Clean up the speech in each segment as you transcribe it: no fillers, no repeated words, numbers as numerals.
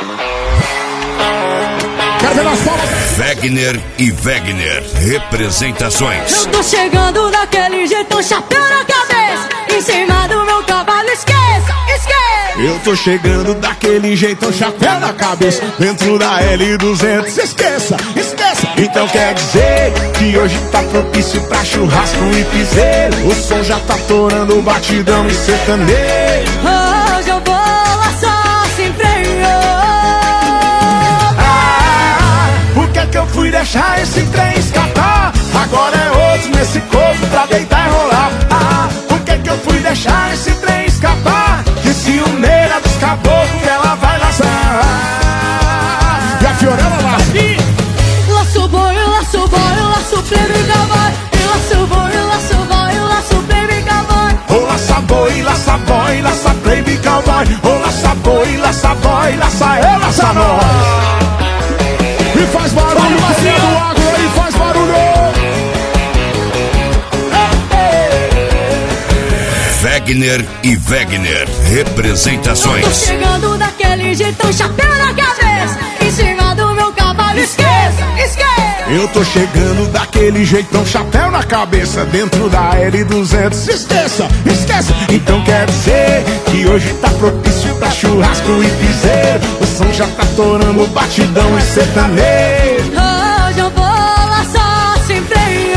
Quero ver nas palmas. Wegner e Wegner, representações. Eu tô chegando daquele jeito, chapéu na cabeça, em cima do meu cavalo, esqueça, esqueça. Eu tô chegando daquele jeito, chapéu na cabeça, dentro da L200, esqueça, esqueça. Então quer dizer que hoje tá propício pra churrasco e piseiro. O som já tá torando, batidão e sertanejo. Hoje eu vou lá só sem freio. Por que que eu fui deixar esse trem escapar? Agora é outro nesse corpo pra deitar e rolar. Por que que eu fui deixar esse trem escapar? Que ciumeira dos caboclos que ela vai laçar. E a Fiorella laça. Laço boi, laço boi, laço plebe cavalo. Laço boi, laço boi, laço plebe cavalo. Ô laça boi, laça boy, laça baby cowboy. Ô laça boi, laça boy, laça eu, laça nós. E faz barulho, Marcinha do Agro aí, faz barulho. Wegner e Wegner, representações. Eu tô chegando daquele jeito, chapéu na cabeça, em cima do meu cavalo, esqueça, esqueça. Eu tô chegando daquele jeitão, chapéu na cabeça, dentro da L200, esqueça, esqueça. Então quer dizer que hoje tá propício pra churrasco e piseiro. O som já tá torando, batidão e sertanejo. Hoje eu vou lá só sem freio.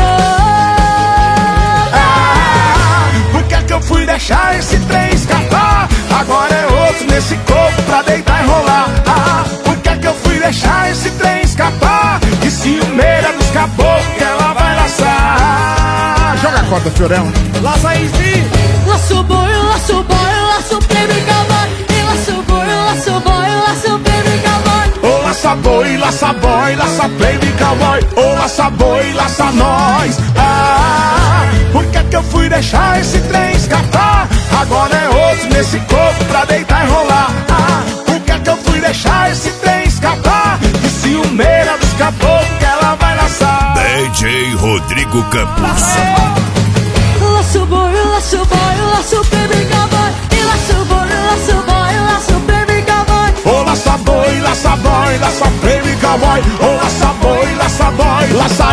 Por que que eu fui deixar esse trem escapar? Agora é outro nesse corpo pra deitar e rolar. Por que que eu fui deixar esse trem escapar? Que ciumeira dos caboclos que ela vai laçar. Joga a corda, Fiorella. Laça aí, filho. Laço boi, laço boi, laço plebe cavalo. Laço boi, laço boi, laço plebe cavalo. Ô laça boi, laça boy, laça baby cowboy. Ô laça boi, laça nós. Por que que eu fui deixar esse trem escapar? Agora é outro nesse corpo pra deitar e rolar. Por que que eu fui deixar esse trem escapar? Que ciumeira dos caboclos que ela vai laçar. DJ Rodrigo Campos. Laço boi, laço boi, laço plebe cavalo. Laço boi, laço boi, laço plebe cavalo. Ô laça boi, laça boy, laça baby cowboy. Ô laça boi, laça boy, laça